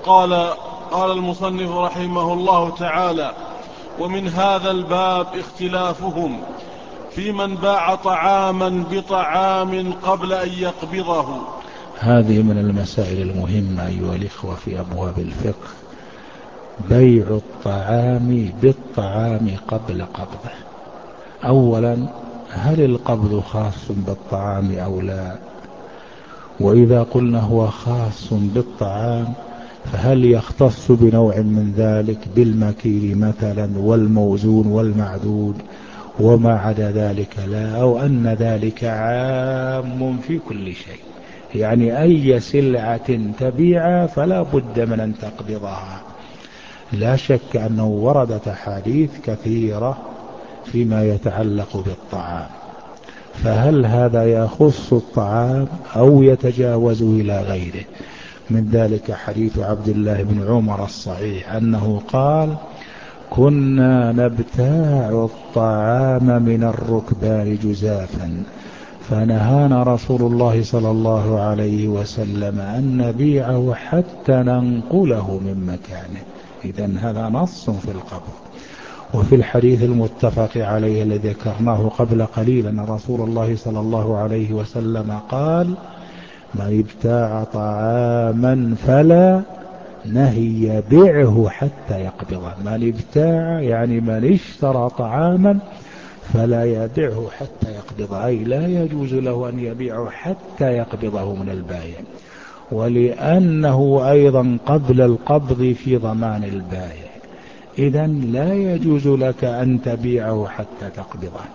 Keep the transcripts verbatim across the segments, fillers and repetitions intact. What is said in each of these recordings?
قال قال المصنف رحمه الله تعالى: ومن هذا الباب اختلافهم في من باع طعاما بطعام قبل أن يقبضه. هذه من المسائل المهمة أيها الإخوة في أبواب الفقه، بيع الطعام بالطعام قبل قبضه. أولا، هل القبض خاص بالطعام أو لا؟ وإذا قلنا هو خاص بالطعام فهل يختص بنوع من ذلك بالمكيل مثلا والموزون والمعدود وما عدا ذلك لا، أو أن ذلك عام في كل شيء؟ يعني أي سلعة تبيع فلا بد من أن تقبضها. لا شك أنه وردت أحاديث كثيرة فيما يتعلق بالطعام، فهل هذا يخص الطعام أو يتجاوز إلى غيره؟ من ذلك حديث عبد الله بن عمر الصحيح أنه قال: كنا نبتاع الطعام من الركبان جزافا، فنهانا رسول الله صلى الله عليه وسلم أن نبيعه حتى ننقله من مكانه. إذن هذا نص في القبض. وفي الحديث المتفق عليه الذي ذكرناه قبل قليل أن رسول الله صلى الله عليه وسلم قال: من ابتاع طعاما فلا نهي يبيعه حتى يقبضه. من ابتاع يعني من اشترى طعاما فلا يبيعه حتى يقبضه، أي لا يجوز له أن يبيعه حتى يقبضه من البائع، ولأنه أيضا قبل القبض في ضمان البائع، إذن لا يجوز لك أن تبيعه حتى تقبضه.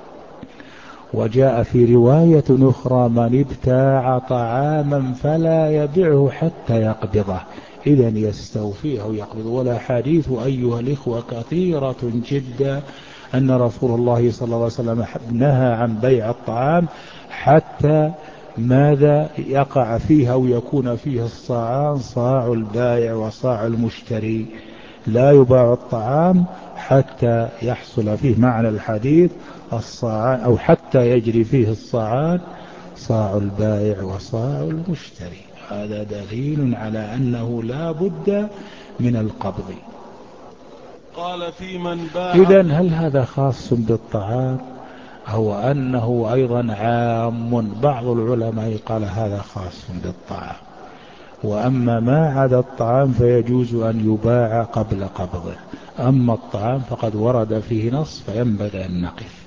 وجاء في رواية أخرى: من ابتاع طعاما فلا يبيعه حتى يقبضه، إذن يستوفيه أو يقبض. والأحاديث أيها الإخوة كثيرة جدا أن رسول الله صلى الله عليه وسلم نهى عن بيع الطعام حتى ماذا يقع فيه أو يكون فيه الصاعان، صاع البائع وصاع المشتري. لا يباع الطعام حتى يحصل فيه معنى الحديث الصاعان، أو حتى يجري فيه الصاعان، صاع البائع وصاع المشتري. هذا دليل على أنه لا بد من القبض. قال: في من باع. إذن هل هذا خاص بالطعام أو أنه أيضا عام؟ بعض العلماء قال هذا خاص بالطعام، وأما ما عدا الطعام فيجوز أن يباع قبل قبضه. أما الطعام فقد ورد فيه نص فينبغي أن نقف.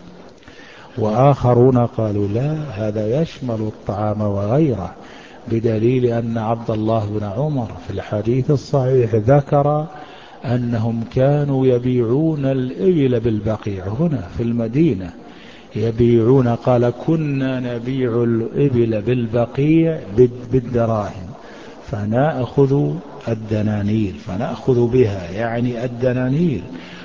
وآخرون قالوا لا، هذا يشمل الطعام وغيره، بدليل أن عبد الله بن عمر في الحديث الصحيح ذكر أنهم كانوا يبيعون الإبل بالبقيع هنا في المدينة، يبيعون، قال: كنا نبيع الإبل بالبقيع بالدراهم فنأخذ الدنانير، فنأخذ بها يعني الدنانير،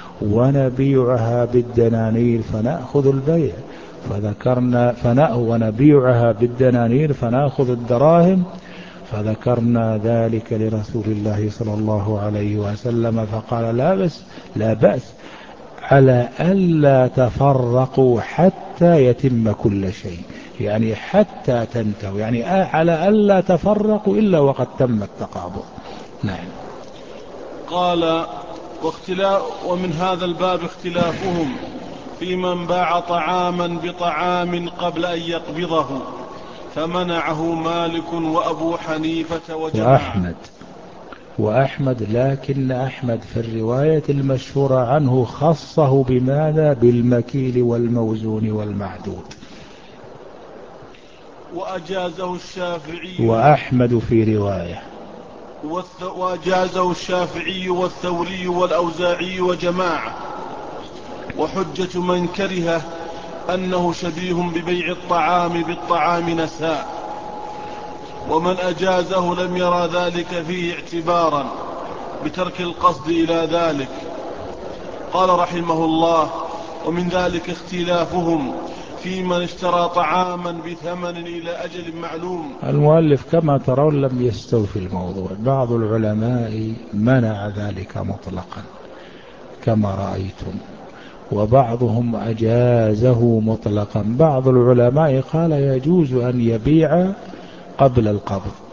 ونبيعها بالدنانير فنأخذ البيع. فذكرنا فنأخذ ونبيعها بالدنانير فنأخذ الدراهم، فذكرنا ذلك لرسول الله صلى الله عليه وسلم فقال: لا بس لا بأس، على ألا تفرقوا حتى يتم كل شيء، يعني حتى تنتهوا، يعني على ألا تفرقوا إلا وقد تم التقابض. نعم. قال: واختلاف ومن هذا الباب اختلافهم في من باع طعاما بطعام قبل أن يقبضه، فمنعه مالك وأبو حنيفة وجماعة وأحمد وأحمد لكن أحمد في الرواية المشهورة عنه خصه بماذا؟ بالمكيل والموزون والمعدود. وأجازه الشافعي وأحمد في رواية وأجازه الشافعي والثوري والأوزاعي وجماعة. وحجة من كره أنه شبيه ببيع الطعام بالطعام نساء، ومن أجازه لم يرى ذلك فيه اعتبارا بترك القصد إلى ذلك. قال رحمه الله: ومن ذلك اختلافهم في من اشترى طعاما بثمن إلى أجل معلوم. المؤلف كما ترون لم يستوفي الموضوع. بعض العلماء منع ذلك مطلقا كما رأيتم، وبعضهم أجازه مطلقا. بعض العلماء قال يجوز أن يبيع قبل القبض.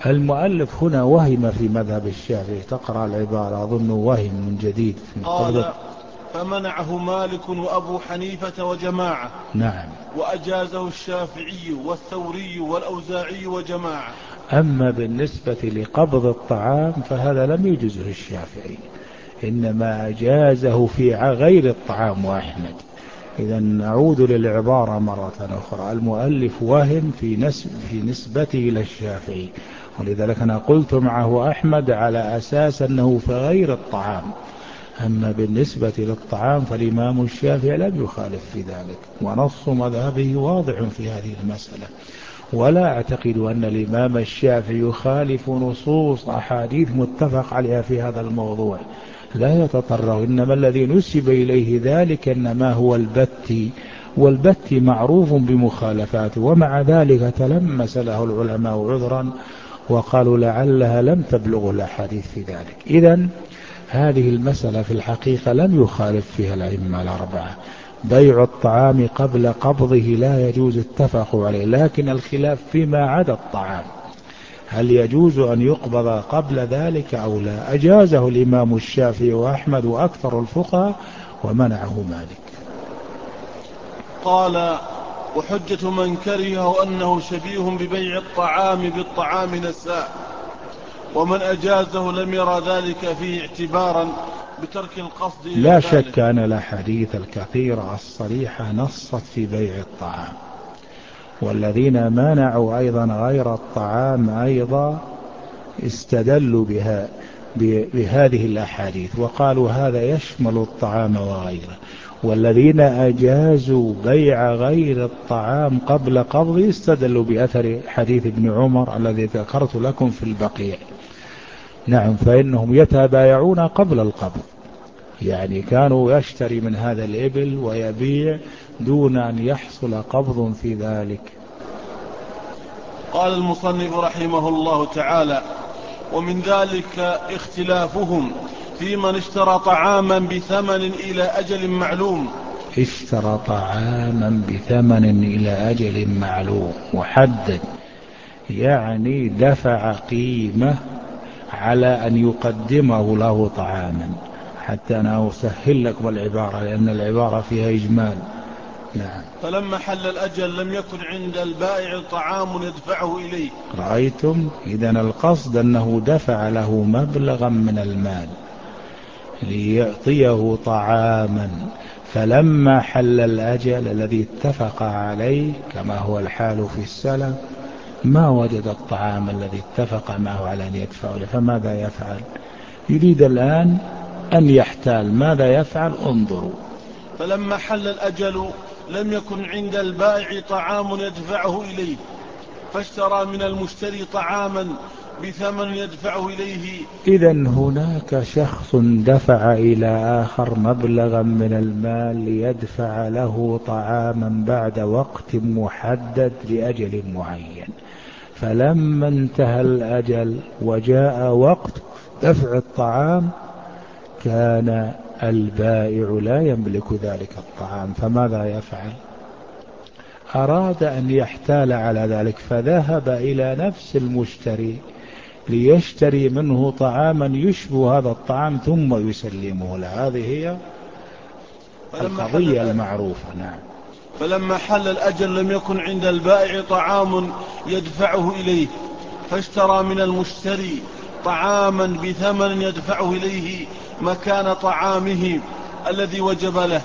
المؤلف هنا وهم في مذهب الشافعي. تقرأ العبارة أظن وهم من جديد من قبل. قال: فمنعه مالك وأبو حنيفة وجماعة. نعم. وأجازه الشافعي والثوري والأوزاعي وجماعة. أما بالنسبة لقبض الطعام فهذا لم يجزه الشافعي، إنما أجازه في غير الطعام وأحمد. إذا نعود للعبارة مرة أخرى. المؤلف وهم في نسب في نسبته إلى الشافعي، ولذلك أنا قلت معه أحمد على أساس أنه في غير الطعام. أما بالنسبة للطعام فالإمام الشافعي لم يخالف في ذلك، ونص مذهبه واضح في هذه المسألة. ولا أعتقد أن الإمام الشافعي يخالف نصوص أحاديث متفق عليها في هذا الموضوع، لا يتطرق. إنما الذي نسب إليه ذلك إنما هو البتي، والبتي معروف بمخالفاته، ومع ذلك تلمس له العلماء عذرا وقالوا لعلها لم تبلغ الأحاديث في ذلك. إذن هذه المسألة في الحقيقة لم يخالف فيها الأئمة الأربعة. بيع الطعام قبل قبضه لا يجوز، اتفقوا عليه، لكن الخلاف فيما عدا الطعام، هل يجوز أن يقبض قبل ذلك أو لا؟ أجازه الإمام الشافعي وأحمد وأكثر الفقهاء، ومنعه مالك. قال: وحجة من كرهه أنه شبيه ببيع الطعام بالطعام نساء، ومن أجازه لم يرى ذلك فيه اعتبارا بترك القصد إلى لا ذلك. شك أن الأحاديث الكثيرة الصريحة نصت في بيع الطعام، والذين منعوا أيضا غير الطعام أيضا استدلوا بها بهذه الأحاديث وقالوا هذا يشمل الطعام وغيره. والذين أجازوا بيع غير الطعام قبل قبضه استدلوا بأثر حديث ابن عمر الذي ذكرت لكم في البقيع. نعم، فإنهم يتبايعون قبل القبض، يعني كانوا يشتري من هذا الإبل ويبيع دون أن يحصل قبض في ذلك. قال المصنف رحمه الله تعالى: ومن ذلك اختلافهم في من اشترى طعاما بثمن إلى أجل معلوم. اشترى طعاما بثمن إلى أجل معلوم محدد، يعني دفع قيمة على أن يقدمه له طعاما. حتى أنا أسهل لكم العبارة لأن العبارة فيها إجمال. نعم. فلما حل الأجل لم يكن عند البائع طعام يدفعه إليه. رأيتم؟ إذن القصد أنه دفع له مبلغا من المال ليعطيه طعاما، فلما حل الأجل الذي اتفق عليه كما هو الحال في السلم ما وجد الطعام الذي اتفق معه على أن يدفعه، فماذا يفعل؟ يريد الآن أن يحتال، ماذا يفعل؟ انظروا. فلما حل الأجل لم يكن عند البائع طعام يدفعه إليه، فاشترى من المشتري طعاما بثمن يدفعه إليه. إذن هناك شخص دفع إلى آخر مبلغا من المال ليدفع له طعاما بعد وقت محدد لأجل معين، فلما انتهى الأجل وجاء وقت دفع الطعام كان البائع لا يملك ذلك الطعام، فماذا يفعل؟ أراد أن يحتال على ذلك فذهب إلى نفس المشتري ليشتري منه طعاما يشبه هذا الطعام ثم يسلمه له. هذه هي القضية المعروفة. نعم. فلما حل الأجل لم يكن عند البائع طعام يدفعه إليه، فاشترى من المشتري طعاما بثمن يدفعه إليه مكان طعامه الذي وجب له،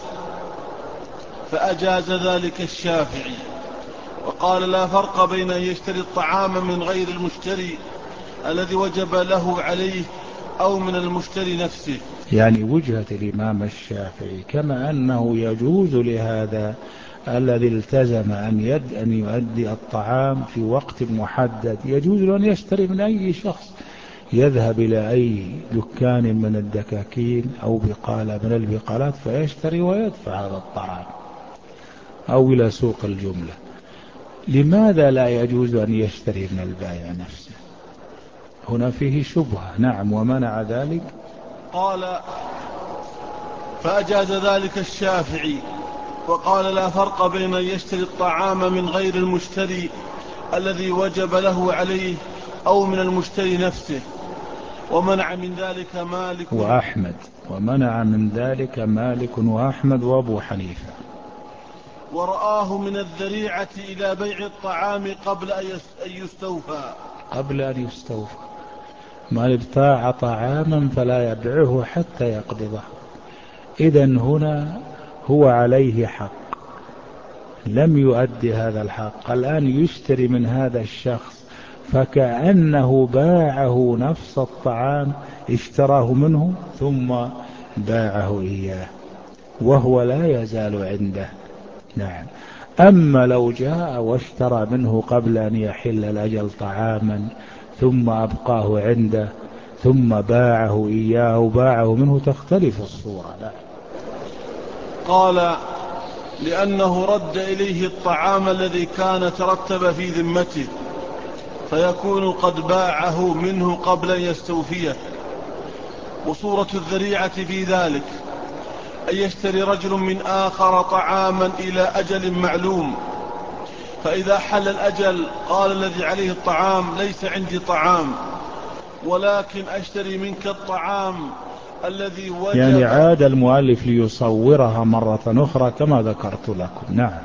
فأجاز ذلك الشافعي وقال: لا فرق بين أن يشتري الطعام من غير المشتري الذي وجب له عليه أو من المشتري نفسه. يعني وجهة الإمام الشافعي كما أنه يجوز لهذا الذي التزم أن يد أن يؤدي الطعام في وقت محدد، يجوز له أن يشتري من أي شخص، يذهب إلى أي دكان من الدكاكين أو بقالة من البقالات فيشتري ويدفع هذا الطعام، أو إلى سوق الجملة. لماذا لا يجوز أن يشتري من البائع نفسه؟ هنا فيه شبهة. نعم. ومنع ذلك. قال: فأجاز ذلك الشافعي وقال: لا فرق بين أن يشتري الطعام من غير المشتري الذي وجب له عليه أو من المشتري نفسه، ومنع من ذلك مالك وأحمد ومنع من ذلك مالك وأحمد وأبو حنيفة. ورآه من الذريعة إلى بيع الطعام قبل أن يستوفى قبل أن يستوفى من ابتاع طعاما فلا يبيعه حتى يقبضه. إذن هنا هو عليه حق لم يؤدي هذا الحق، الآن يشتري من هذا الشخص فكأنه باعه نفس الطعام، اشتراه منه ثم باعه إياه وهو لا يزال عنده. نعم. أما لو جاء واشترى منه قبل أن يحل الأجل طعاما ثم أبقاه عنده ثم باعه إياه وباعه منه تختلف الصورة. لا. قال لأنه رد إليه الطعام الذي كان ترتب في ذمته، فيكون قد باعه منه قبل أن يستوفيه. وصورة الذريعة في ذلك أن يشتري رجل من آخر طعاما إلى أجل معلوم، فإذا حل الأجل قال الذي عليه الطعام ليس عندي طعام، ولكن أشتري منك الطعام الذي وجب. يعني عاد المؤلف ليصورها مرة أخرى كما ذكرت لكم. نعم.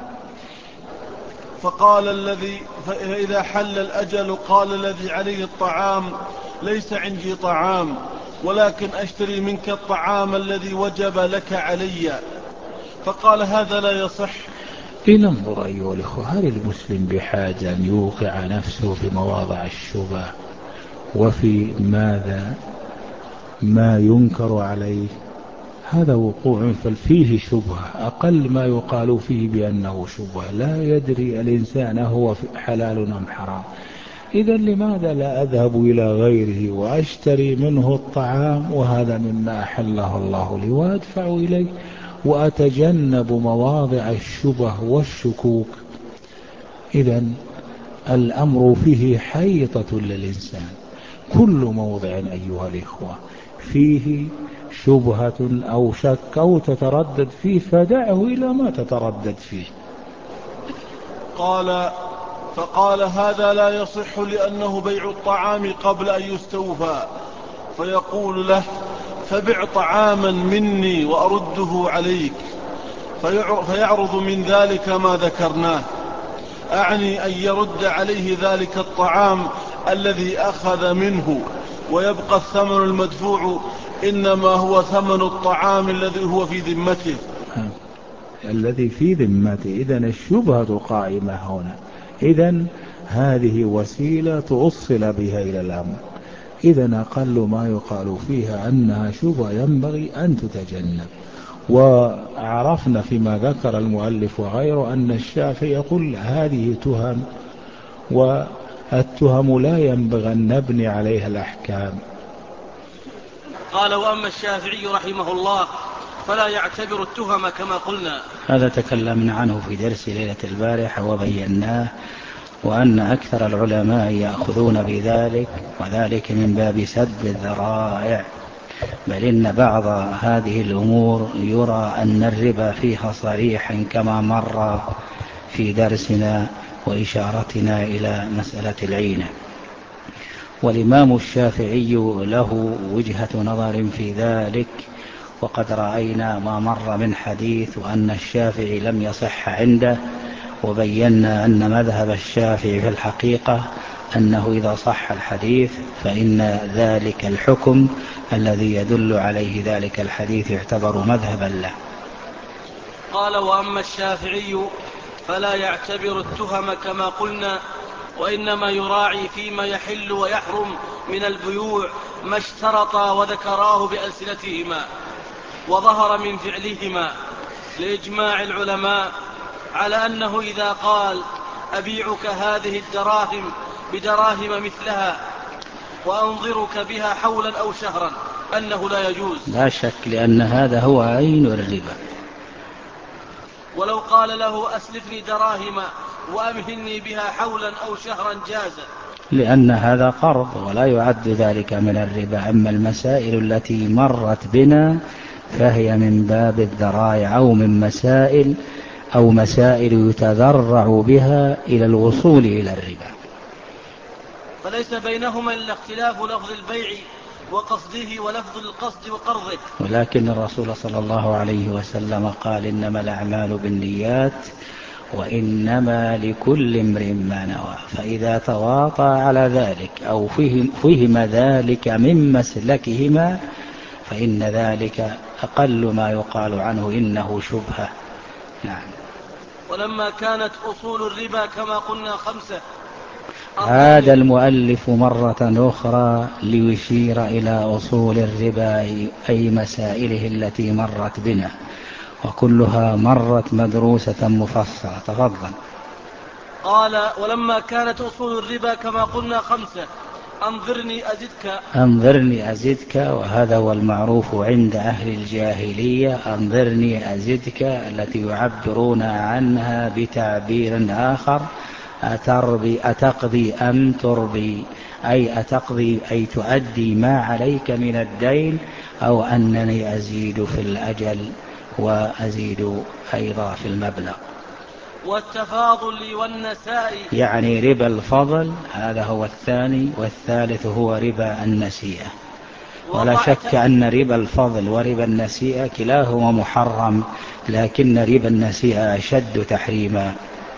فقال الذي فإذا حل الأجل قال الذي عليه الطعام ليس عندي طعام، ولكن أشتري منك الطعام الذي وجب لك علي، فقال هذا لا يصح. لننظر أيها الأخوة، هل المسلم بحاجة أن يوقع نفسه في مواضع الشبه وفي ماذا ما ينكر عليه؟ هذا وقوع فيه شبهة، أقل ما يقال فيه بأنه شبهة، لا يدري الإنسان هو حلال أم حرام. إذا لماذا لا أذهب إلى غيره وأشتري منه الطعام وهذا مما أحله الله لي وأدفع إليه وأتجنب مواضع الشبه والشكوك؟ إذا الأمر فيه حيطة للإنسان، كل موضع أيها الإخوة فيه شبهة أو شك أو تتردد فيه فدعه إلى ما تتردد فيه. قال فقال هذا لا يصح لأنه بيع الطعام قبل أن يستوفى، فيقول له فبع طعاما مني وأرده عليك، فيعرض من ذلك ما ذكرناه، أعني أن يرد عليه ذلك الطعام الذي أخذ منه، ويبقى الثمن المدفوع إنما هو ثمن الطعام الذي هو في ذمته. الذي في ذمته. إذن الشبهة قائمة هنا. إذن هذه وسيلة توصل بها إلى الأمر. إذن أقل ما يقال فيها أنها شبهة ينبغي أن تتجنب. وعرفنا فيما ذكر المؤلف وغيره أن الشافعي يقول هذه تهم، والتهم لا ينبغي أن نبني عليها الأحكام. قال وأما الشافعي رحمه الله فلا يعتبر التهم كما قلنا. هذا تكلمنا عنه في درس ليلة البارحة وبيناه، وأن أكثر العلماء يأخذون بذلك، وذلك من باب سد الذرائع، بل إن بعض هذه الأمور يرى أن الربا فيها صريحا كما مر في درسنا وإشارتنا إلى مسألة العينة. والإمام الشافعي له وجهة نظر في ذلك، وقد رأينا ما مر من حديث وأن الشافعي لم يصح عنده، وبينا أن مذهب الشافعي في الحقيقة أنه إذا صح الحديث فإن ذلك الحكم الذي يدل عليه ذلك الحديث يعتبر مذهبا له. قال وأما الشافعي فلا يعتبر التهم كما قلنا، وإنما يراعي فيما يحل ويحرم من البيوع ما اشترطا وذكراه بألسنتهما وظهر من فعلهما، لإجماع العلماء على أنه إذا قال أبيعك هذه الدراهم بدراهم مثلها وأنظرك بها حولا أو شهرا أنه لا يجوز. لا شك، لأن هذا هو عين الربا. ولو قال له أسلفني دراهم وأمهلني بها حولا أو شهرا جاز، لأن هذا قرض ولا يعد ذلك من الربا. أما المسائل التي مرت بنا فهي من باب الذرائع أو من مسائل أو مسائل يتذرع بها إلى الوصول إلى الربا. فليس بينهما إلا اختلاف لفظ البيع وقصده ولفظ القصد وقرضه. ولكن الرسول صلى الله عليه وسلم قال إنما الأعمال بالنيات وإنما لكل امرئ ما نوى، فإذا تواطى على ذلك أو فهم, فهم ذلك من مسلكهما فإن ذلك أقل ما يقال عنه إنه شبهة. نعم. ولما كانت أصول الربا كما قلنا خمسة. عاد المؤلف مرة أخرى ليشير إلى أصول الربا أي مسائله التي مرت بنا، وكلها مرت مدروسة مفصلة. تفضل. قال: ولما كانت أصول الربا كما قلنا خمسة: أنظرني أزدك. أنظرني أزدك، وهذا هو المعروف عند أهل الجاهلية. أنظرني أزدك التي يعبرون عنها بتعبير آخر: أتربي أتقضي أم تربي، أي أتقضي أي تؤدي ما عليك من الدين، أو أنني أزيد في الأجل وأزيد أيضا في المبلغ. والتفاضل والنساء، يعني ربا الفضل هذا هو الثاني، والثالث هو ربا النسيئة. ولا شك أن ربا الفضل وربا النسيئة كلاهما محرم، لكن ربا النسيئة أشد تحريما.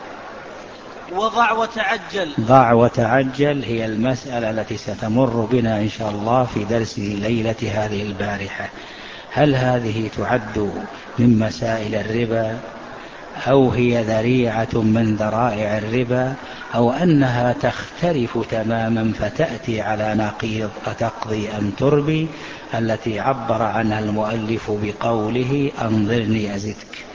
وضع وتعجل. ضع وتعجل هي المسألة التي ستمر بنا إن شاء الله في درس ليلة هذه البارحة. هل هذه تعد من مسائل الربا، أو هي ذريعة من ذرائع الربا، أو أنها تختلف تماما فتأتي على نقيض أتقضي أم تربي التي عبر عنها المؤلف بقوله أنظرني أزدك.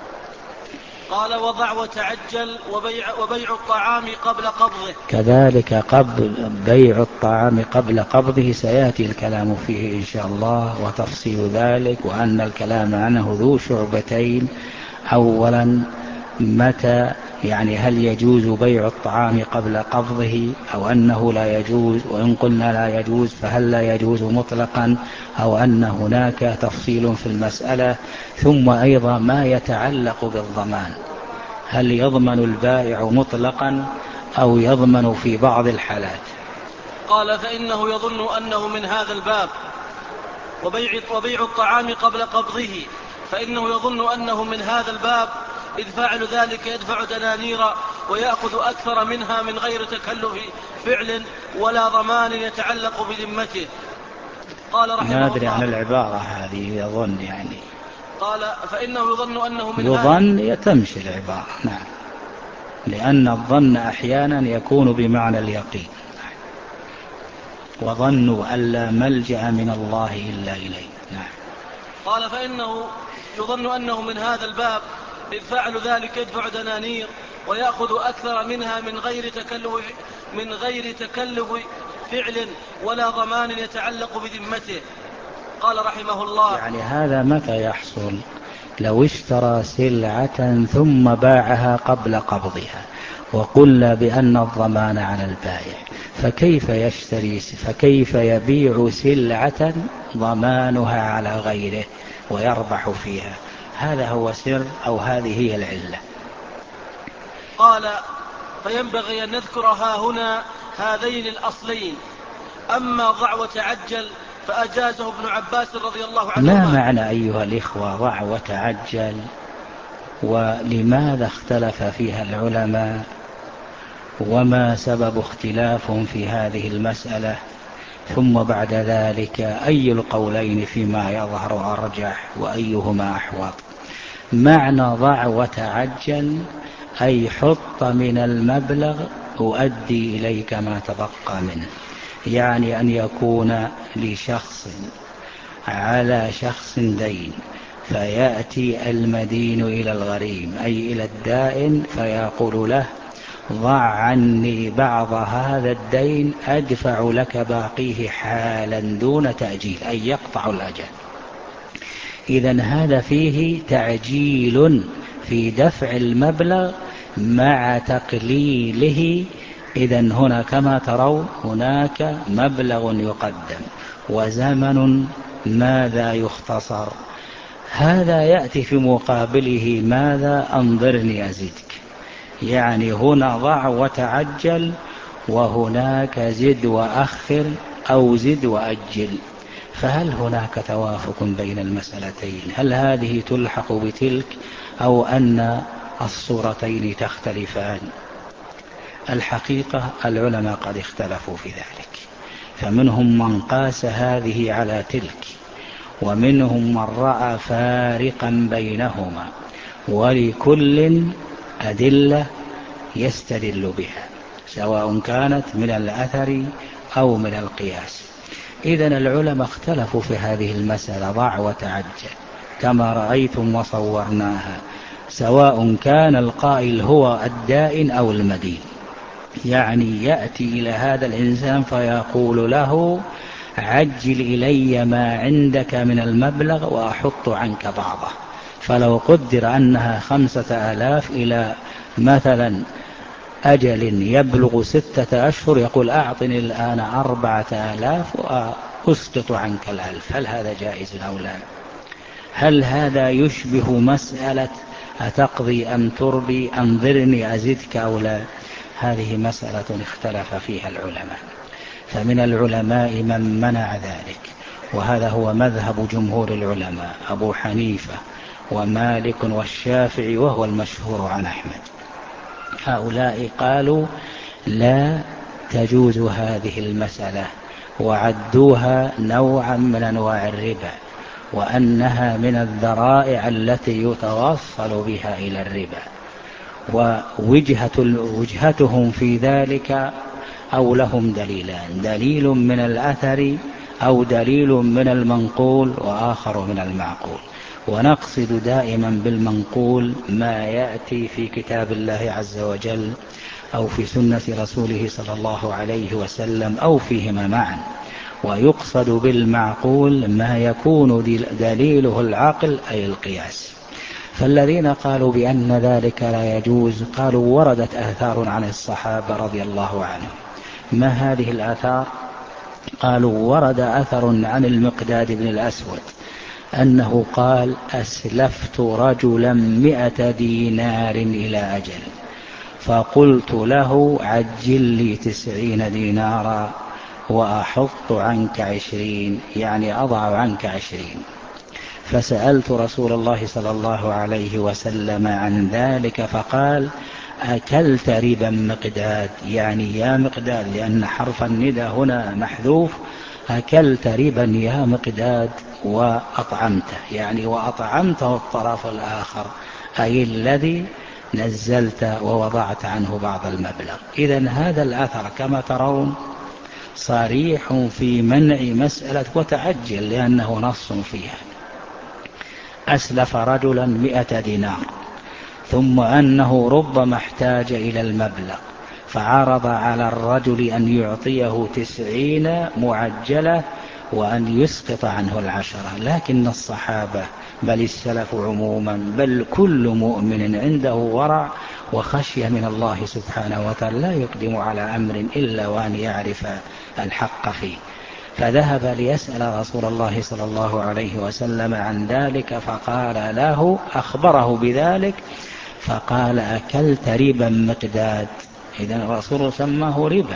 قال: وضع وتعجل وبيع, وبيع الطعام قبل قبضه. كذلك قبل بيع الطعام قبل قبضه سيأتي الكلام فيه إن شاء الله وتفصيل ذلك، وأن الكلام عنه ذو شعبتين. أولا، متى يعني هل يجوز بيع الطعام قبل قبضه أو أنه لا يجوز؟ وإن قلنا لا يجوز فهل لا يجوز مطلقا أو أن هناك تفصيل في المسألة؟ ثم أيضا ما يتعلق بالضمان، هل يضمن البائع مطلقا أو يضمن في بعض الحالات؟ قال: فإنه يظن أنه من هذا الباب. وبيع, وبيع الطعام قبل قبضه فإنه يظن أنه من هذا الباب، إذ فاعل ذلك يدفع دنانير ويأخذ أكثر منها من غير تكلف فعل ولا ضمان يتعلق بذمته. قال رحمه الله. ما أدري عن العبارة هذه، يظن يعني. قال: فإنه يظن أنه من يظن يتمشي العبارة. نعم، لأن الظن أحيانا يكون بمعنى اليقين. وظنوا أن لا ملجأ من الله إلا إليه. نعم. قال: فإنه يظن أنه من هذا الباب، إذ فعل ذلك يدفع دنانير ويأخذ أكثر منها من غير تكلف من غير تكلف فعل ولا ضمان يتعلق بذمته. قال رحمه الله: يعني هذا متى يحصل؟ لو اشترى سلعة ثم باعها قبل قبضها، وقلنا بأن الضمان على البائع، فكيف يشتري فكيف يبيع سلعة ضمانها على غيره ويربح فيها؟ هذا هو سر أو هذه هي العلة. قال: فينبغي أن نذكرها هنا هذين الأصلين. أما ضع وتعجل فأجازه ابن عباس رضي الله عنهما. ما معنى أيها الإخوة ضع وتعجل، ولماذا اختلف فيها العلماء، وما سبب اختلاف في هذه المسألة؟ ثم بعد ذلك أي القولين فيما يظهر أرجح وأيهما أحوط؟ معنى ضع وتعجل أي حط من المبلغ أؤدي إليك ما تبقى منه، يعني أن يكون لشخص على شخص دين، فيأتي المدين إلى الغريم أي إلى الدائن فيقول له ضع عني بعض هذا الدين أدفع لك باقيه حالا دون تأجيل، أي يقطع الأجل. إذن هذا فيه تعجيل في دفع المبلغ مع تقليله. إذن هنا كما ترون هناك مبلغ يقدم وزمن ماذا يختصر. هذا يأتي في مقابله ماذا؟ أنظرني أزدك. يعني هنا ضع وتعجل وهناك زد وأخر أو زد وأجل، فهل هناك توافق بين المسألتين؟ هل هذه تلحق بتلك أو أن الصورتين تختلفان؟ الحقيقة العلماء قد اختلفوا في ذلك، فمنهم من قاس هذه على تلك، ومنهم من رأى فارقا بينهما، ولكل أدلة يستدل بها سواء كانت من الأثر أو من القياس. إذن العلماء اختلفوا في هذه المسألة ضع وتعجل كما رأيتم وصورناها، سواء كان القائل هو الدائن أو المدين، يعني يأتي إلى هذا الإنسان فيقول له عجل إلي ما عندك من المبلغ وأحط عنك بعضه، فلو قدر أنها خمسة آلاف إلى مثلا أجل يبلغ ستة أشهر يقول أعطني الآن أربعة آلاف وأسقط عنك الألف. هل هذا جائز أو لا؟ هل هذا يشبه مسألة أتقضي أم ترضي أنظرني أزدك أو لا؟ هذه مسألة اختلف فيها العلماء، فمن العلماء من منع ذلك، وهذا هو مذهب جمهور العلماء أبو حنيفة ومالك والشافعي وهو المشهور عن أحمد. هؤلاء قالوا لا تجوز هذه المسألة، وعدوها نوعا من أنواع الربا، وأنها من الذرائع التي يتوصل بها إلى الربا. ووجهتهم في ذلك أو لهم دليلان، دليل من الأثر أو دليل من المنقول وآخر من المعقول. ونقصد دائما بالمنقول ما يأتي في كتاب الله عز وجل أو في سنة رسوله صلى الله عليه وسلم أو فيهما معا، ويقصد بالمعقول ما يكون دليله العقل أي القياس. فالذين قالوا بأن ذلك لا يجوز قالوا وردت آثار عن الصحابة رضي الله عنهم. ما هذه الآثار؟ قالوا ورد أثر عن المقداد بن الأسود أنه قال أسلفت رجلا مئة دينار إلى أجل، فقلت له عجل لي تسعين دينارا وأحط عنك عشرين، يعني أضع عنك عشرين. فسألت رسول الله صلى الله عليه وسلم عن ذلك فقال أكلت ربا مقداد، يعني يا مقداد، لأن حرف الندى هنا محذوف، أكلت ربا يا مقداد وأطعمته، يعني وأطعمته الطرف الآخر أي الذي نزلت ووضعت عنه بعض المبلغ. إذن هذا الأثر كما ترون صريح في منع مسألة وتعجل، لأنه نص فيها. أسلف رجلا مئة دينار ثم أنه ربما احتاج إلى المبلغ، فعرض على الرجل أن يعطيه تسعين معجلة وأن يسقط عنه العشرة. لكن الصحابة بل السلف عموما بل كل مؤمن عنده ورع وخشية من الله سبحانه وتعالى لا يقدم على أمر إلا وأن يعرف الحق فيه، فذهب ليسأل رسول الله صلى الله عليه وسلم عن ذلك، فقال له أخبره بذلك فقال أكلت ربا مقداد. إذن الرسول سماه ربا،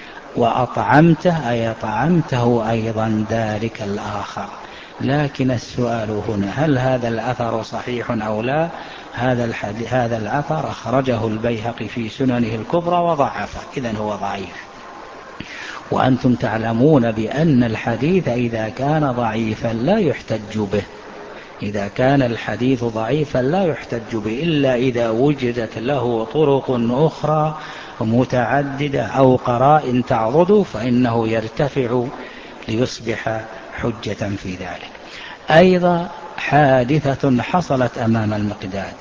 وأطعمته أي طعمته أيضا ذلك الآخر. لكن السؤال هنا هل هذا الأثر صحيح أو لا؟ هذا, هذا الأثر أخرجه البيهقي في سننه الكبرى وضعفه، إذن هو ضعيف. وأنتم تعلمون بأن الحديث إذا كان ضعيفا لا يحتج به، إذا كان الحديث ضعيفا لا يحتج به إلا إذا وجدت له طرق أخرى متعددة أو قرائن تعضد فإنه يرتفع ليصبح حجة في ذلك. أيضا حادثة حصلت أمام المقداد،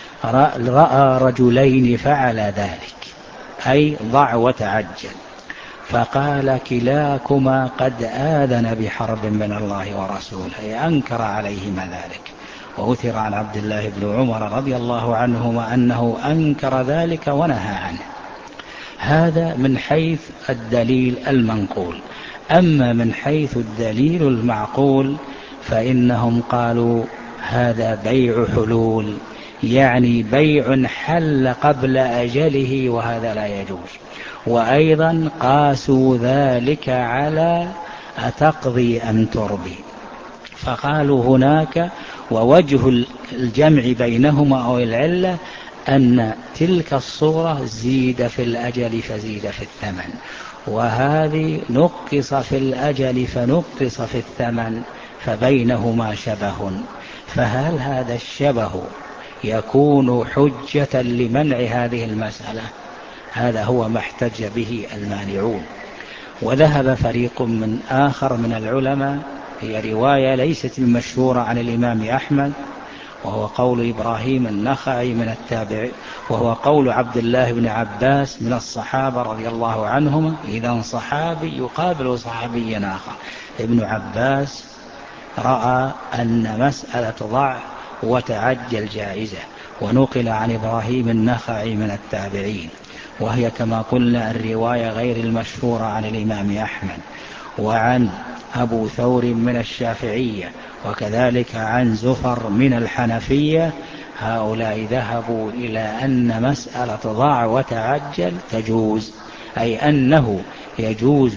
رأى رجلين فعل ذلك أي ضع وتعجل، فقال كلاكما قد آذن بحرب من الله ورسوله، أي أنكر عليهما ذلك. وأثر عن عبد الله بن عمر رضي الله عنهما أنه أنكر ذلك ونهى عنه. هذا من حيث الدليل المنقول. أما من حيث الدليل المعقول فإنهم قالوا هذا بيع حلول، يعني بيع حل قبل أجله وهذا لا يجوز. وأيضا قاسوا ذلك على أتقضي أم تربي، فقالوا هناك ووجه الجمع بينهما أو العلة أن تلك الصورة زيد في الأجل فزيد في الثمن، وهذه نقص في الأجل فنقص في الثمن، فبينهما شبه. فهل هذا الشبه يكون حجة لمنع هذه المسألة؟ هذا هو ما احتج به المانعون. وذهب فريق من آخر من العلماء، هي رواية ليست المشهورة عن الإمام أحمد، وهو قول إبراهيم النخعي من التابع، وهو قول عبد الله بن عباس من الصحابة رضي الله عنهما. إذا صحابي يقابل صحابي آخر. ابن عباس رأى أن مسألة ضع وتعجل جائزة، ونقل عن إبراهيم النخعي من التابعين، وهي كما قلنا الرواية غير المشهورة عن الإمام أحمد، وعن أبو ثور من الشافعية، وكذلك عن زفر من الحنفية. هؤلاء ذهبوا إلى أن مسألة ضع وتعجل تجوز، أي أنه يجوز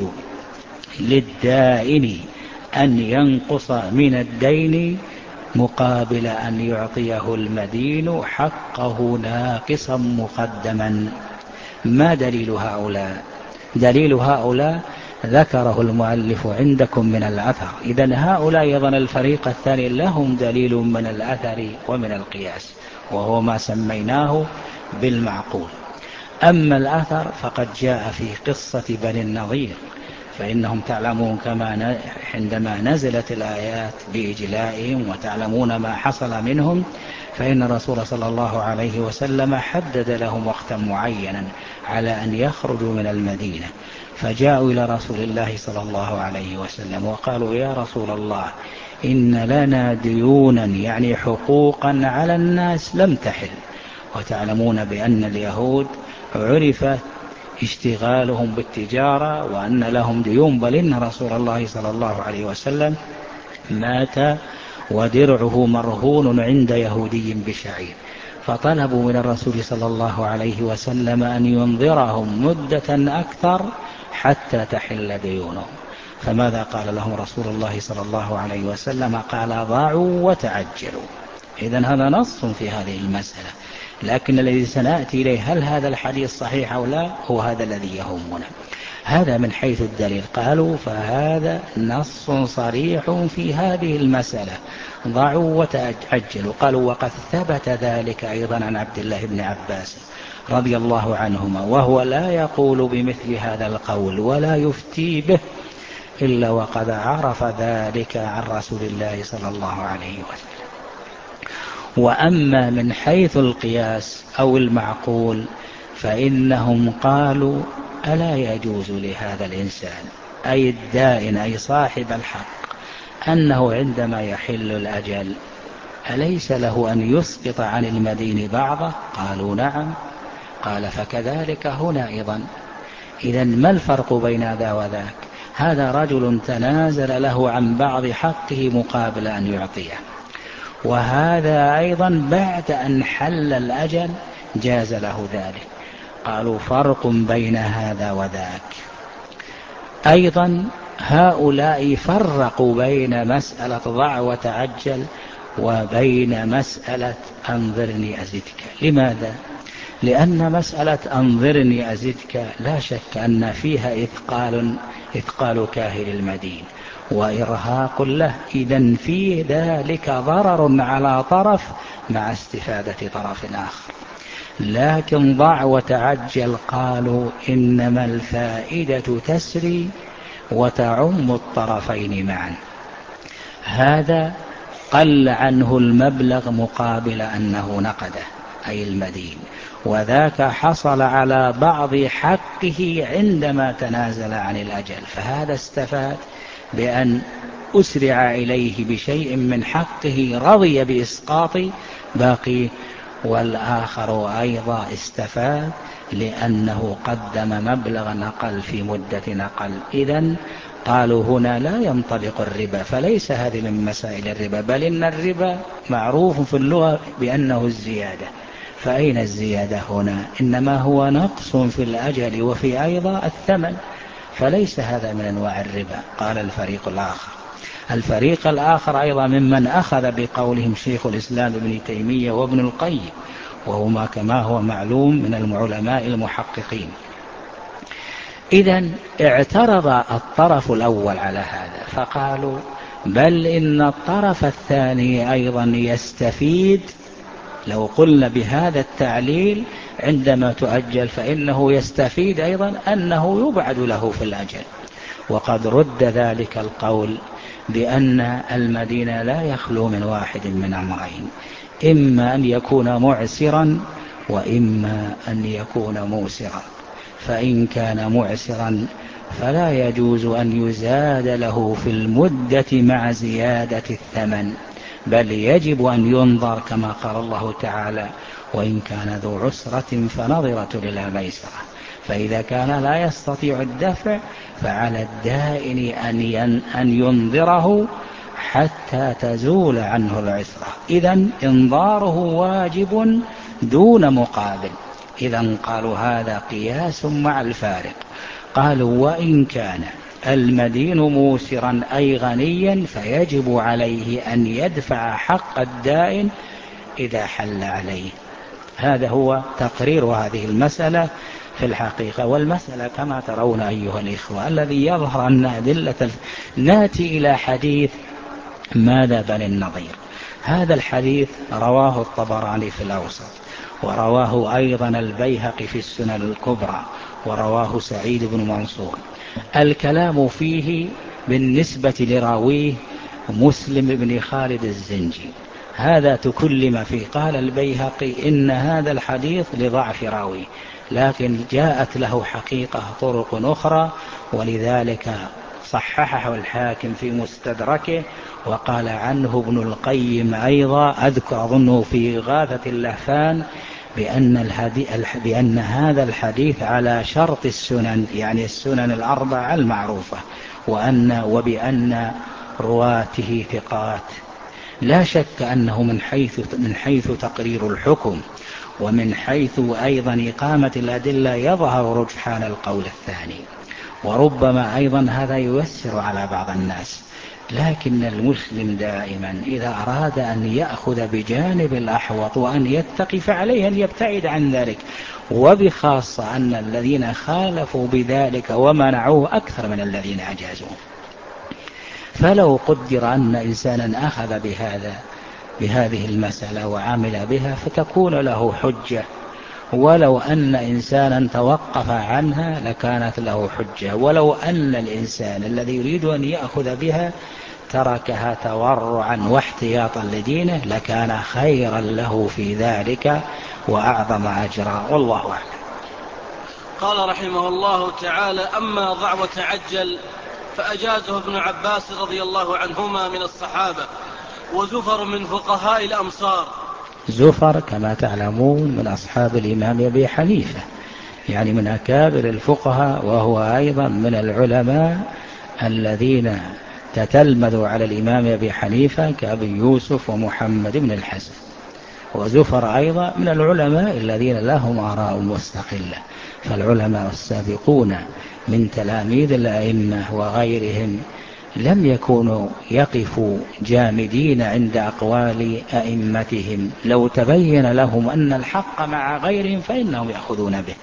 للدائن أن ينقص من الدين مقابل أن يعطيه المدين حقه ناقصا مقدما. ما دليل هؤلاء؟ دليل هؤلاء ذكره المؤلف عندكم من الأثر. إذن هؤلاء أيضا الفريق الثاني لهم دليل من الأثر ومن القياس، وهو ما سميناه بالمعقول. أما الأثر فقد جاء في قصة بني النضير، فإنهم تعلمون كما عندما نزلت الآيات بإجلائهم وتعلمون ما حصل منهم، فإن الرسول صلى الله عليه وسلم حدد لهم وقتا معينا على أن يخرجوا من المدينة، فجاءوا إلى رسول الله صلى الله عليه وسلم وقالوا: يا رسول الله، إن لنا ديونا يعني حقوقا على الناس لم تحل، وتعلمون بأن اليهود عرفت اشتغالهم بالتجارة وأن لهم ديون، بل إن رسول الله صلى الله عليه وسلم مات ودرعه مرهون عند يهودي بشعير، فطلبوا من الرسول صلى الله عليه وسلم أن ينظرهم مدة أكثر حتى تحل ديونهم. فماذا قال لهم رسول الله صلى الله عليه وسلم؟ قال: ضاعوا وتعجلوا. إذن هذا نص في هذه المسألة، لكن الذي سنأتي إليه هل هذا الحديث صحيح أو لا، هو هذا الذي يهمنا. هذا من حيث الدليل. قالوا: فهذا نص صريح في هذه المسألة، ضعوا وتعجلوا. قالوا: وقد ثبت ذلك أيضا عن عبد الله بن عباس رضي الله عنهما، وهو لا يقول بمثل هذا القول ولا يفتي به إلا وقد عرف ذلك عن رسول الله صلى الله عليه وسلم. وأما من حيث القياس أو المعقول فإنهم قالوا: ألا يجوز لهذا الإنسان، أي الدائن أي صاحب الحق، أنه عندما يحل الأجل أليس له أن يسقط عن المدين بعضه؟ قالوا: نعم. قال: فكذلك هنا أيضا. إذن ما الفرق بين هذا وذاك؟ هذا رجل تنازل له عن بعض حقه مقابل أن يعطيه، وهذا أيضا بعد أن حل الأجل جاز له ذلك. قالوا: فرق بين هذا وذاك. أيضا هؤلاء فرقوا بين مسألة ضع وتعجل وبين مسألة أنظرني أزدك. لماذا؟ لأن مسألة أنظرني أزدك لا شك أن فيها إثقال إثقال كاهل المدين وإرهاق له، إذن في ذلك ضرر على طرف مع استفادة طرف آخر. لكن ضع وتعجل قالوا إنما الفائدة تسري وتعم الطرفين معا. هذا قل عنه المبلغ مقابل أنه نقده أي المدين، وذاك حصل على بعض حقه عندما تنازل عن الأجل، فهذا استفاد بأن أسرع إليه بشيء من حقه، رضي بإسقاط باقي والآخر أيضا استفاد لأنه قدم مبلغ أقل في مدة أقل. إذن قالوا هنا لا ينطبق الربا، فليس هذه من مسائل الربا، بل إن الربا معروف في اللغة بأنه الزيادة. فأين الزيادة هنا؟ إنما هو نقص في الأجل وفي أيضا الثمن، فليس هذا من أنواع الربا. قال الفريق الآخر الفريق الآخر أيضا ممن أخذ بقولهم شيخ الإسلام ابن تيمية وابن القيم، وهما كما هو معلوم من العلماء المحققين. إذن اعترض الطرف الأول على هذا فقالوا بل إن الطرف الثاني أيضا يستفيد. لو قلنا بهذا التعليل عندما تؤجل فإنه يستفيد أيضا أنه يبعد له في الأجل. وقد رد ذلك القول بأن المدين لا يخلو من واحد من أمرين، إما أن يكون معسرا وإما أن يكون موسرا. فإن كان معسرا فلا يجوز أن يزاد له في المدة مع زيادة الثمن، بل يجب أن ينظر كما قال الله تعالى وإن كان ذو عسرة فنظرة إلى ميسرة. فإذا كان لا يستطيع الدفع فعلى الدائن أن ينظره حتى تزول عنه العسرة. إذن إنظاره واجب دون مقابل. إذن قالوا هذا قياس مع الفارق. قالوا وإن كان المدين موسرا أي غنيا فيجب عليه أن يدفع حق الدائن إذا حل عليه. هذا هو تقرير هذه المسألة في الحقيقة. والمسألة كما ترون أيها الإخوة الذي يظهر أن أدلة ناتي إلى حديث ماذا بني النضير. هذا الحديث رواه الطبراني في الأوسط، ورواه أيضا البيهقي في السنن الكبرى، ورواه سعيد بن منصور. الكلام فيه بالنسبة لراويه مسلم بن خالد الزنجي، هذا تكلم فيه. قال البيهقي إن هذا الحديث لضعف راويه، لكن جاءت له حقيقة طرق أخرى، ولذلك صححه الحاكم في مستدركه. وقال عنه ابن القيم أيضا أذكر أظنه في غاثة اللهفان بأن, بأن هذا الحديث على شرط السنن، يعني السنن الأربعة المعروفة، وأن وبأن رواته ثقات. لا شك أنه من حيث, من حيث تقرير الحكم ومن حيث أيضا إقامة الأدلة يظهر رجحان القول الثاني، وربما أيضا هذا ييسر على بعض الناس. لكن المسلم دائما إذا أراد أن يأخذ بجانب الأحوط وأن يتقي فعليه أن يبتعد عن ذلك، وبخاصة أن الذين خالفوا بذلك ومنعوه أكثر من الذين أجازوه. فلو قدر أن إنسانا أخذ بهذا بهذه المسألة وعمل بها فتكون له حجة، ولو أن إنسانا توقف عنها لكانت له حجة، ولو أن الإنسان الذي يريد أن يأخذ بها تركها تورعا واحتياطا لدينه لكان خيرا له في ذلك وأعظم أجرا، والله أعلم. قال رحمه الله تعالى: أما ضع وتعجل فأجازه ابن عباس رضي الله عنهما من الصحابة، وزفر من فقهاء الأمصار. زفر كما تعلمون من أصحاب الإمام أبي حنيفة، يعني من أكابر الفقهاء، وهو أيضا من العلماء الذين تتلمذوا على الإمام أبي حنيفة كأبي يوسف ومحمد بن الحسن. وزفر أيضا من العلماء الذين لهم آراء مستقلة، فالعلماء السابقون من تلاميذ الأئمة وغيرهم لم يكونوا يقفوا جامدين عند أقوال أئمتهم، لو تبين لهم أن الحق مع غيرهم فإنهم يأخذون به.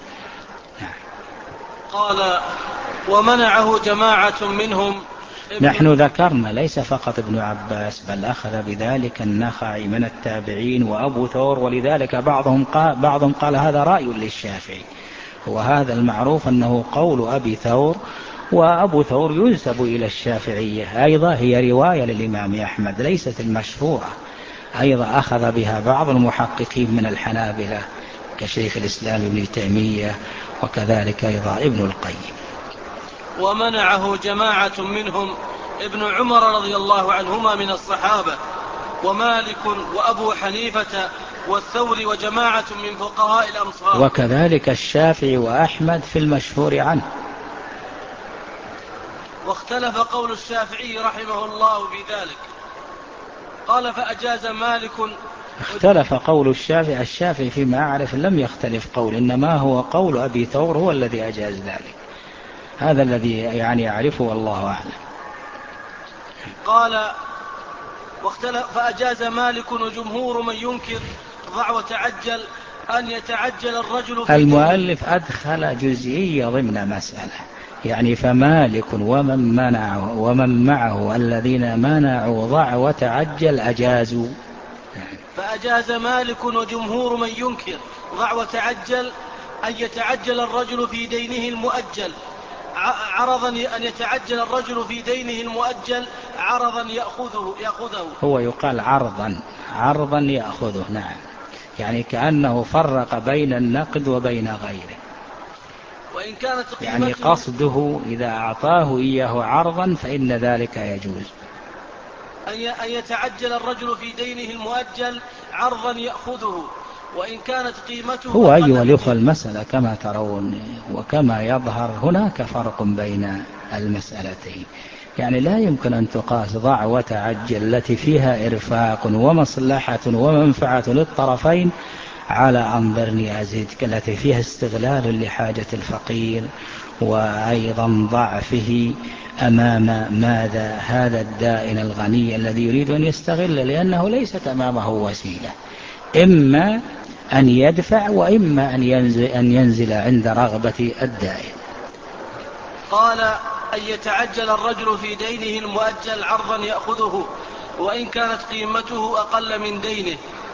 قال: ومنعه جماعة منهم. نحن ذكرنا ليس فقط ابن عباس، بل أخذ بذلك النخعي من التابعين وأبو ثور، ولذلك بعضهم قال, بعضهم قال هذا رأي للشافعي، وهذا المعروف أنه قول أبي ثور، وأبو ثور ينسب إلى الشافعية أيضا، هي رواية للإمام أحمد ليست المشهورة. أيضا أخذ بها بعض المحققين من الحنابلة كشيخ الإسلام ابن تيمية، وكذلك أيضا ابن القيم. ومنعه جماعة منهم ابن عمر رضي الله عنهما من الصحابة، ومالك وأبو حنيفة والثوري وجماعة من فقهاء الأمصار. وكذلك الشافعي وأحمد في المشهور عنه. واختلف قول الشافعي رحمه الله في ذلك، قال فأجاز مالك. اختلف قول الشافعي الشافعي فيما أعرف لم يختلف قول، إنما هو قول أبي ثور هو الذي أجاز ذلك، هذا الذي يعني يعرفه والله أعلم. قال واختلف فأجاز مالك وجمهور من ينكر ضع وتعجل أن يتعجل الرجل في المؤلف أدخل جزئية ضمن مسألة، يعني فمالك ومن منعه ومن معه الذين منعوا ضع وتعجل أجازوا. فأجاز مالك وجمهور من ينكر ضع وتعجل أن يتعجل الرجل في دينه المؤجل عرضا أن يتعجل الرجل في دينه المؤجل عرضا يأخذه يأخذه هو يقال عرضا عرضا يأخذه، نعم، يعني كأنه فرق بين النقد وبين غيره، وإن كانت يعني قصده إذا أعطاه إياه عرضا فإن ذلك يجوز. أن يتعجل الرجل في دينه المؤجل عرضا يأخذه وإن كانت قيمته. هو أيها الأخوة المسألة كما ترون وكما يظهر هناك فرق بين المسألتين، يعني لا يمكن أن تقاس ضع وتعجل التي فيها إرفاق ومصلحة ومنفعة للطرفين على أنظرني أزيدك التي فيها استغلال لحاجة الفقير وأيضا ضعفه أمام ماذا هذا الدائن الغني الذي يريد أن يستغل، لأنه ليست أمامه وسيلة، إما أن يدفع وإما أن ينزل, أن ينزل عند رغبة الدائن. قال أن يتعجل الرجل في دينه المؤجل عرضا يأخذه وإن كانت قيمته أقل من دينه.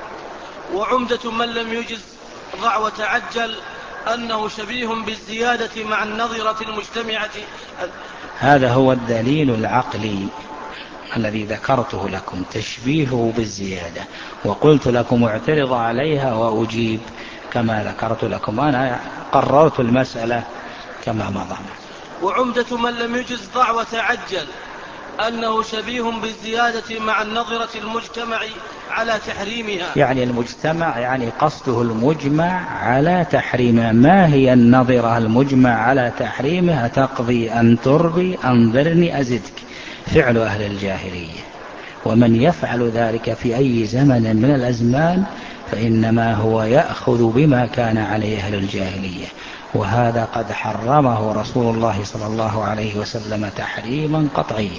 وعمدة من لم يجز ضع وتعجل أنه شبيه بالزيادة مع النظرة المجتمعة. هذا هو الدليل العقلي الذي ذكرته لكم، تشبيهه بالزيادة، وقلت لكم اعترض عليها وأجيب كما ذكرت لكم، أنا قررت المسألة كما مضى. وعمدة من لم يجز ضع وتعجل أنه شبيه بالزيادة مع النظرة المجتمع على تحريمها، يعني المجتمع يعني قصده المجمع على تحريمها. ما هي النظرة المجمع على تحريمها؟ تقضي أن تربي أنظرني أزدك، فعل أهل الجاهلية، ومن يفعل ذلك في أي زمن من الأزمان فإنما هو يأخذ بما كان عليه أهل الجاهلية، وهذا قد حرمه رسول الله صلى الله عليه وسلم تحريما قطعيا.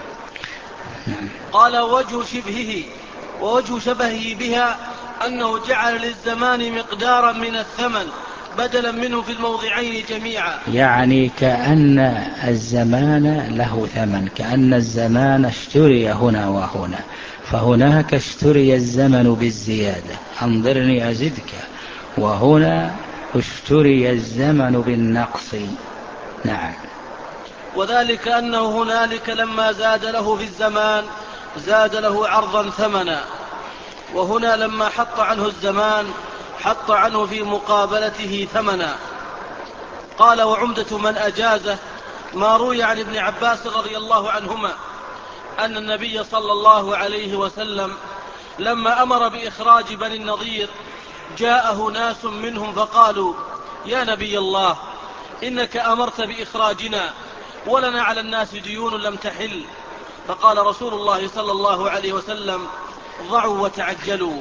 قال وجه شبهه ووجه شبهه بها أنه جعل للزمان مقدارا من الثمن بدلا منه في الموضعين جميعا، يعني كأن الزمان له ثمن، كأن الزمان اشتري هنا وهنا، فهناك اشتري الزمن بالزيادة أنظرني أزدك، وهنا اشتري الزمن بالنقص. نعم. وذلك أنه هنالك لما زاد له في الزمان زاد له عرضا ثمنا، وهنا لما حط عنه الزمان حط عنه في مقابلته ثمنا. قال وعمدة من أجازه ما روي عن ابن عباس رضي الله عنهما أن النبي صلى الله عليه وسلم لما أمر بإخراج بني النضير جاءه ناس منهم فقالوا يا نبي الله إنك أمرت بإخراجنا ولنا على الناس ديون لم تحل، فقال رسول الله صلى الله عليه وسلم ضعوا وتعجلوا.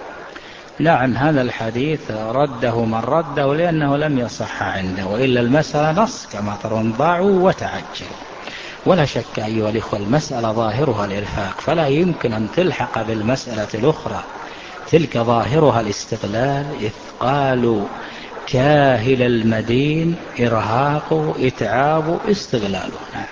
نعم، هذا الحديث رده من رده لأنه لم يصح عنده، وإلا المسألة نص كما ترون ضعوا وتعجلوا. ولا شك أيها الإخوة المسألة ظاهرها الإرفاق، فلا يمكن أن تلحق بالمسألة الأخرى، تلك ظاهرها الاستغلال، إثقال كاهل المدين، إرهاق، إتعاب، استغلاله. نعم.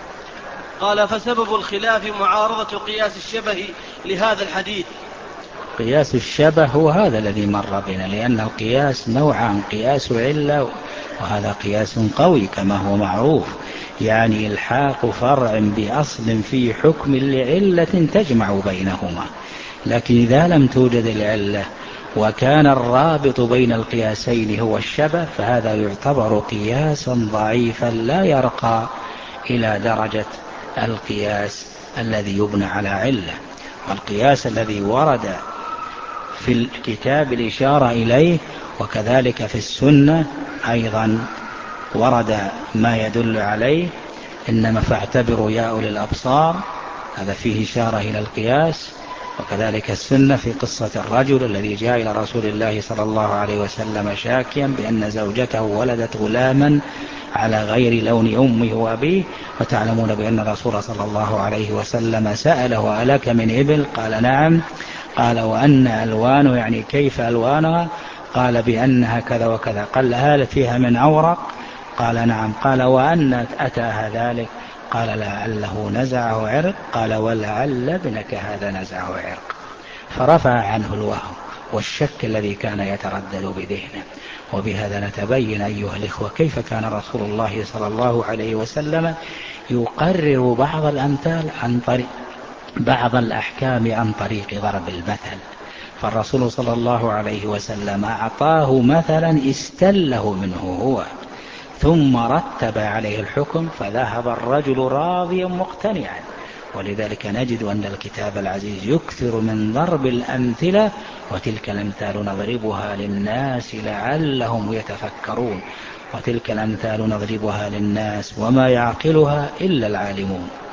قال فسبب الخلاف معارضة قياس الشبه لهذا الحديث. قياس الشبه هو هذا الذي مر بنا، لأن القياس نوعان، قياس علة وهذا قياس قوي كما هو معروف، يعني الحاق فرع بأصل في حكم لعلة تجمع بينهما، لكن إذا لم توجد العلة وكان الرابط بين القياسين هو الشبه فهذا يعتبر قياسا ضعيفا لا يرقى إلى درجة القياس الذي يبنى على علة. والقياس الذي ورد في الكتاب الإشارة إليه، وكذلك في السنة أيضا ورد ما يدل عليه. إنما فاعتبروا يا أولي الأبصار، هذا فيه إشارة إلى القياس. وكذلك السنة في قصة الرجل الذي جاء إلى رسول الله صلى الله عليه وسلم شاكيا بأن زوجته ولدت غلاما على غير لون أمه وأبيه، وتعلمون بأن الرسول صلى الله عليه وسلم سأله ألك من إبل؟ قال نعم. قال وأن ألوانه، يعني كيف ألوانها؟ قال بأنها كذا وكذا. قال هل فيها من أورق؟ قال نعم. قال وأن أتاها ذلك؟ قال لعله نزعه عرق. قال ولعل ابنك هذا نزعه عرق. فرفع عنه الوهم والشك الذي كان يتردد بذهنه. وبهذا نتبين أيها الإخوة كيف كان رسول الله صلى الله عليه وسلم يقرر بعض الأمثال عن طريق بعض الأحكام عن طريق ضرب المثل. فالرسول صلى الله عليه وسلم أعطاه مثلا استله منه هو، ثم رتب عليه الحكم، فذهب الرجل راضيا مقتنعا. ولذلك نجد أن الكتاب العزيز يكثر من ضرب الأمثلة، وتلك الأمثال نضربها للناس لعلهم يتفكرون. وتلك الأمثال نضربها للناس وما يعقلها إلا العالمون.